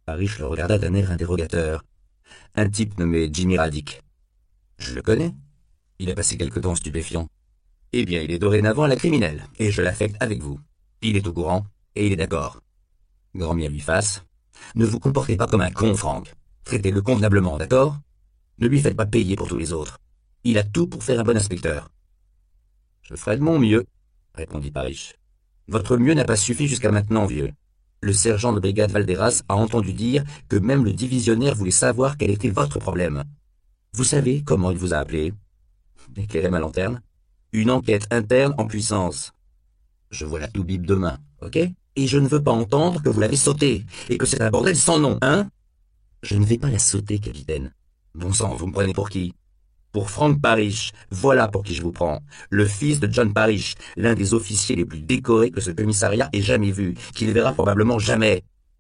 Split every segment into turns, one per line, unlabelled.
Parrish le regarda d'un air interrogateur. Un type nommé Jimmy Radic. Je le connais. Il a passé quelque temps stupéfiant. Eh bien, il est dorénavant à la criminelle, et je l'affecte avec vous. Il est au courant, et il est d'accord. Grand bien lui fasse. Ne vous comportez pas comme un con, Frank. Traitez-le convenablement, d'accord? Ne lui faites pas payer pour tous les autres. Il a tout pour faire un bon inspecteur. Je ferai de mon mieux, répondit Parrish. Votre mieux n'a pas suffi jusqu'à maintenant, vieux. Le sergent de brigade Valderas a entendu dire que même le divisionnaire voulait savoir quel était votre problème. Vous savez comment il vous a appelé? Éclairez ma lanterne. Une enquête interne en puissance. Je vois la toubib demain, ok? Et je ne veux pas entendre que vous l'avez sautée, et que c'est un bordel sans nom, hein? Je ne vais pas la sauter, capitaine. Bon sang, vous me prenez pour qui? Pour Frank Parrish, voilà pour qui je vous prends. Le fils de John Parrish, l'un des officiers les plus décorés que ce commissariat ait jamais vu, qu'il verra probablement jamais.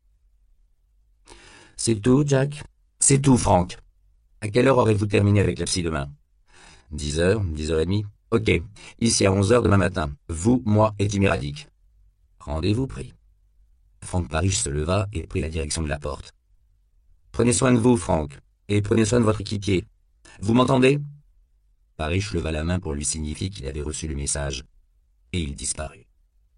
C'est tout, Jack? C'est tout, Frank. À quelle heure aurez-vous terminé avec la psy demain? 10h, 10h30. Ok, ici à 11h demain matin. Vous, moi et Jimmy Radic. Rendez-vous pris. Frank Parrish se leva et prit la direction de la porte. Prenez soin de vous, Frank, et prenez soin de votre équipier. Vous m'entendez? Parrish leva la main pour lui signifier qu'il avait reçu le message, et il disparut.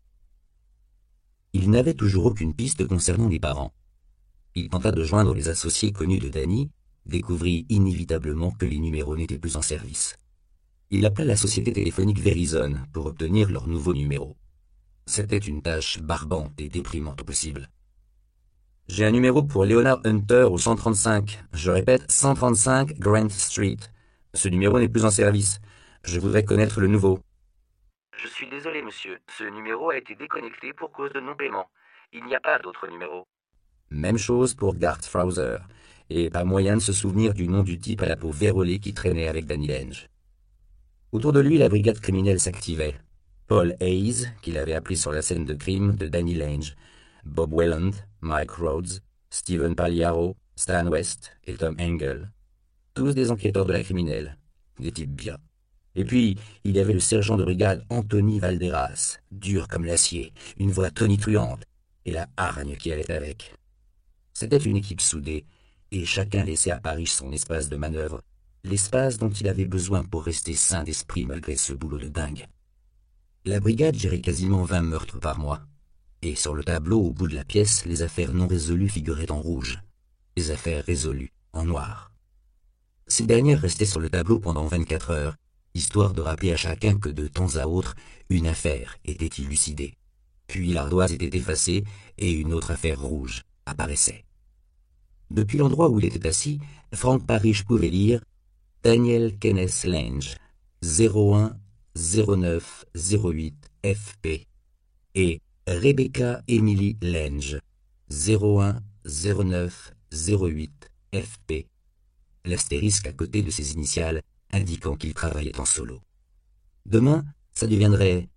Il n'avait toujours aucune piste concernant les parents. Il tenta de joindre les associés connus de Danny, découvrit inévitablement que les numéros n'étaient plus en service. Il appela la société téléphonique Verizon pour obtenir leur nouveau numéro. C'était une tâche barbante et déprimante au possible. J'ai un numéro pour Leonard Hunter au 135. Je répète, 135 Grant Street. Ce numéro n'est plus en service. Je voudrais connaître le nouveau. Je suis désolé, monsieur. Ce numéro a été déconnecté pour cause de non-paiement. Il n'y a pas d'autre numéro. Même chose pour Garth Frauser. Et pas moyen de se souvenir du nom du type à la peau vérolée qui traînait avec Danny Lange. Autour de lui, la brigade criminelle s'activait. Paul Hayes, qu'il avait appelé sur la scène de crime de Danny Lange, Bob Welland, Mike Rhodes, Stephen Pagliaro, Stan West et Tom Engel. Tous des enquêteurs de la criminelle, des types bien. Et puis, il y avait le sergent de brigade Anthony Valderas, dur comme l'acier, une voix tonitruante, et la hargne qui allait avec. C'était une équipe soudée, et chacun laissait à Parrish son espace de manœuvre, l'espace dont il avait besoin pour rester sain d'esprit malgré ce boulot de dingue. La brigade gérait quasiment 20 meurtres par mois, et sur le tableau au bout de la pièce, les affaires non résolues figuraient en rouge, les affaires résolues en noir. Ces dernières restaient sur le tableau pendant 24 heures, histoire de rappeler à chacun que de temps à autre, une affaire était élucidée. Puis l'ardoise était effacée et une autre affaire rouge apparaissait. Depuis l'endroit où il était assis, Frank Parrish pouvait lire « Daniel Kenneth Lange, 01 09 08 FP » et « Rebecca Emily Lange, 01 09 08 FP », l'astérisque à côté de ses initiales indiquant qu'il travaillait en solo. Demain, ça deviendrait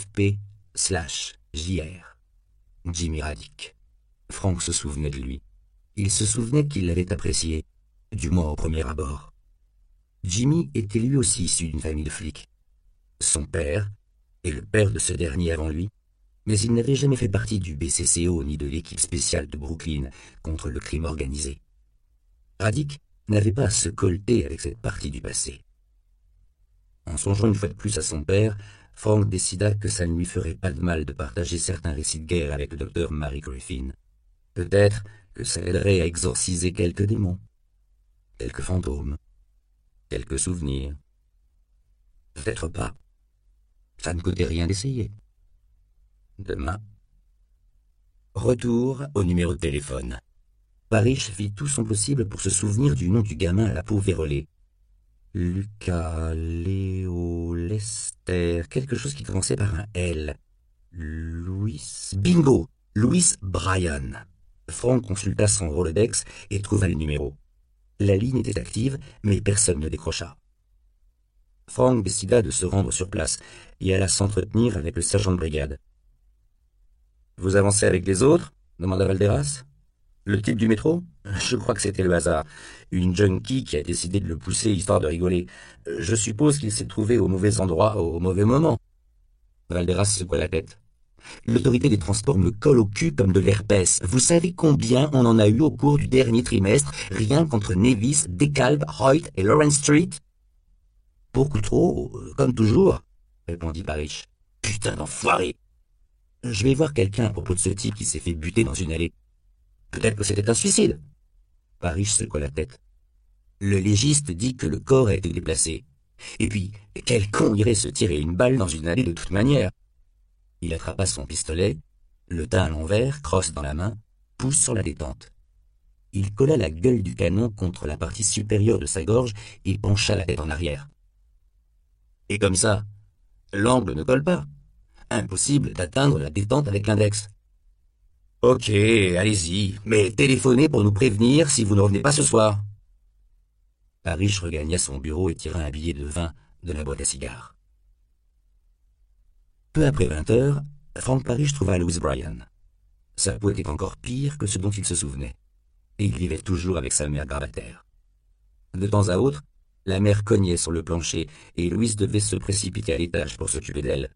FP/JR. Jimmy Radic. Frank se souvenait de lui. Il se souvenait qu'il l'avait apprécié, du moins au premier abord. Jimmy était lui aussi issu d'une famille de flics. Son père, et le père de ce dernier avant lui, mais il n'avait jamais fait partie du BCCO ni de l'équipe spéciale de Brooklyn contre le crime organisé. Radic n'avait pas à se colter avec cette partie du passé. En songeant une fois de plus à son père, Frank décida que ça ne lui ferait pas de mal de partager certains récits de guerre avec le docteur Mary Griffin. Peut-être que ça aiderait à exorciser quelques démons, quelques fantômes, quelques souvenirs. Peut-être pas. Ça ne coûtait rien d'essayer. Demain. Retour au numéro de téléphone. Parrish fit tout son possible pour se souvenir du nom du gamin à la peau vérolée. Lucas, Léo, Lester, quelque chose qui commençait par un L. Louis... Bingo! Louis Bryan. Frank consulta son Rolodex et trouva le numéro. La ligne était active, mais personne ne décrocha. Frank décida de se rendre sur place et alla s'entretenir avec le sergent de brigade. « Vous avancez avec les autres ?» demanda Valderas. « Le type du métro ? Je crois que c'était le hasard. Une junkie qui a décidé de le pousser histoire de rigoler. Je suppose qu'il s'est trouvé au mauvais endroit au mauvais moment. » Valderas secoua la tête. L'autorité des transports me colle au cul comme de l'herpès. Vous savez combien on en a eu au cours du dernier trimestre, rien qu'entre Nevis, DeKalb, Hoyt et Lawrence Street? Beaucoup trop, comme toujours, répondit Parrish. Putain d'enfoiré! Je vais voir quelqu'un à propos de ce type qui s'est fait buter dans une allée. Peut-être que c'était un suicide. Parrish secoua la tête. Le légiste dit que le corps a été déplacé. Et puis, quel con irait se tirer une balle dans une allée de toute manière? Il attrapa son pistolet, le tint à l'envers, crosse dans la main, pouce sur la détente. Il colla la gueule du canon contre la partie supérieure de sa gorge et pencha la tête en arrière. Et comme ça, l'angle ne colle pas. Impossible d'atteindre la détente avec l'index. Ok, allez-y, mais téléphonez pour nous prévenir si vous ne revenez pas ce soir. Parrish regagna son bureau et tira un billet de 20 de la boîte à cigares. Peu après 20 heures, Frank Parrish trouva Louise Bryan. Sa peau était encore pire que ce dont il se souvenait, et il vivait toujours avec sa mère gravataire. De temps à autre, la mère cognait sur le plancher, et Louise devait se précipiter à l'étage pour s'occuper d'elle.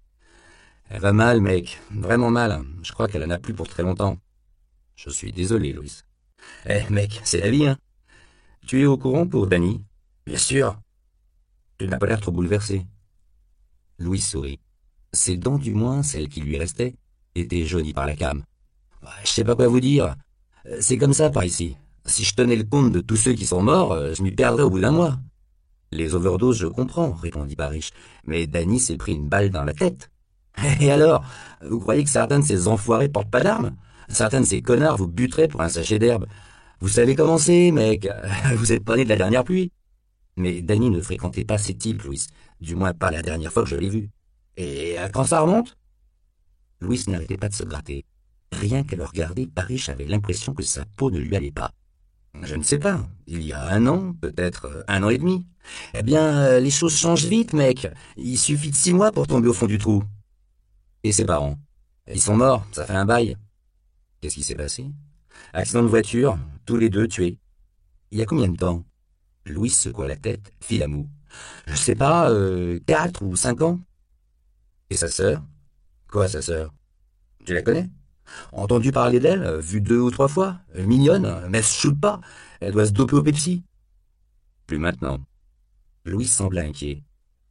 Elle va mal, mec, vraiment mal. Je crois qu'elle en a plus pour très longtemps. Je suis désolé, Louise. Mec, c'est la vie, hein. Tu es au courant pour Danny? Bien sûr. Tu n'as pas l'air trop bouleversé. Louise sourit. Ses dents, du moins, celles qui lui restaient, étaient jaunies par la came. Je sais pas quoi vous dire. C'est comme ça par ici. Si je tenais le compte de tous ceux qui sont morts, je m'y perdrais au bout d'un mois. Les overdoses, je comprends, répondit Parrish, mais Danny s'est pris une balle dans la tête. Et alors, vous croyez que certains de ces enfoirés portent pas d'armes? Certains de ces connards vous buteraient pour un sachet d'herbe. Vous savez comment c'est, mec. Vous êtes pas né de la dernière pluie. Mais Danny ne fréquentait pas ces types, Louis. Du moins pas la dernière fois que je l'ai vu. Et quand ça remonte? Louis n'arrêtait pas de se gratter. Rien qu'à le regarder, Parrish avait l'impression que sa peau ne lui allait pas. Je ne sais pas. Il y a 1 an, peut-être 1 an et demi. Eh bien, les choses changent vite, mec. Il suffit de 6 mois pour tomber au fond du trou. Et ses parents? Ils sont morts, ça fait un bail. Qu'est-ce qui s'est passé? Accident de voiture, tous les deux tués. Il y a combien de temps? Louis secoua la tête, fit la moue. Je sais pas, 4 ou 5 ans. Et sa sœur? Quoi, sa sœur? Tu la connais? Entendu parler d'elle, vu 2 ou 3 fois. Mignonne, mais elle se shoot pas. Elle doit se doper au Pepsi. Plus maintenant. Louis sembla inquiet.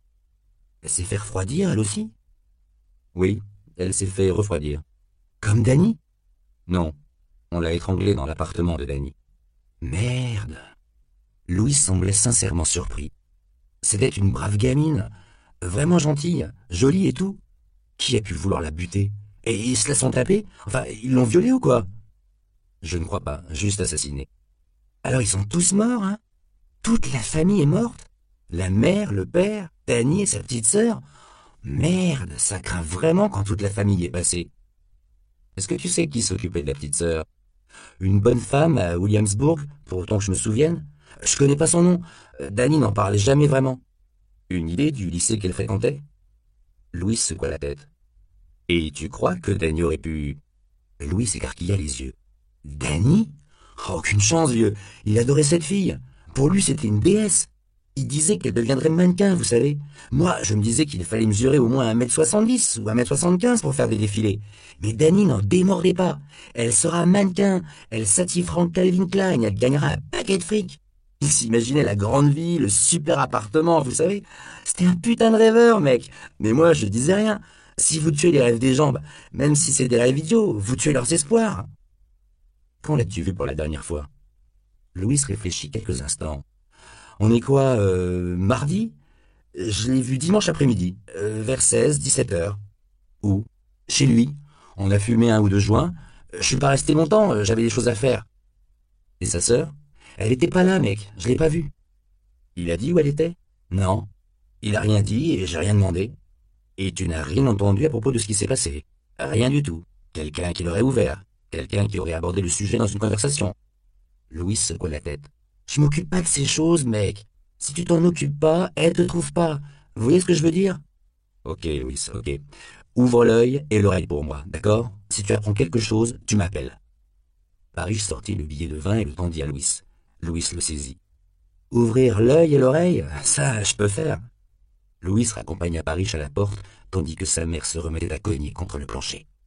Elle s'est fait refroidir, elle aussi? Oui, elle s'est fait refroidir. Comme Danny? Non, on l'a étranglée dans l'appartement de Danny. Merde. Louis semblait sincèrement surpris. C'était une brave gamine, vraiment gentille, jolie et tout. Qui a pu vouloir la buter? Et ils se la sont tapés? Enfin, ils l'ont violée ou quoi? Je ne crois pas, juste assassinée. Alors ils sont tous morts, hein? Toute la famille est morte? La mère, le père, Danny et sa petite sœur? Merde, ça craint vraiment quand toute la famille est passée. Est-ce que tu sais qui s'occupait de la petite sœur? Une bonne femme à Williamsburg, pour autant que je me souvienne. Je connais pas son nom. Danny n'en parlait jamais vraiment. Une idée du lycée qu'elle fréquentait? Louis secoua la tête. Et tu crois que Danny aurait pu... Louis s'écarquilla les yeux. Danny? Aucune chance, vieux. Il adorait cette fille. Pour lui, c'était une déesse. Il disait qu'elle deviendrait mannequin, vous savez. Moi, je me disais qu'il fallait mesurer au moins 1m70 ou 1m75 pour faire des défilés. Mais Danny n'en démordait pas. Elle sera mannequin. Elle satisfera en Calvin Klein. Elle gagnera un paquet de fric. Il s'imaginait la grande vie, le super appartement, vous savez. C'était un putain de rêveur, mec. Mais moi, je disais rien. Si vous tuez les rêves des gens, même si c'est des rêves idiots, vous tuez leurs espoirs. Quand l'as-tu vu pour la dernière fois? Louis réfléchit quelques instants. On est quoi, mardi? Je l'ai vu dimanche après-midi, vers 17 heures. Où? Chez lui. On a fumé 1 ou 2 joints. Je suis pas resté longtemps, j'avais des choses à faire. Et sa sœur? Elle était pas là, mec, je l'ai pas vue. Il a dit où elle était? Non. Il a rien dit et j'ai rien demandé. Et tu n'as rien entendu à propos de ce qui s'est passé? Rien du tout. Quelqu'un qui l'aurait ouvert. Quelqu'un qui aurait abordé le sujet dans une conversation. Louis secoua la tête. Je m'occupe pas de ces choses, mec. Si tu t'en occupes pas, elle te trouve pas. Vous voyez ce que je veux dire? Ok, Louis, ok. Ouvre l'œil et l'oreille pour moi, d'accord? Si tu apprends quelque chose, tu m'appelles. Parrish sortit le billet de 20 et le tendit à Louis. Louis le saisit. Ouvrir l'œil et l'oreille, ça, je peux faire. Louis raccompagna Parrish à la porte, tandis que sa mère se remettait à cogner contre le plancher.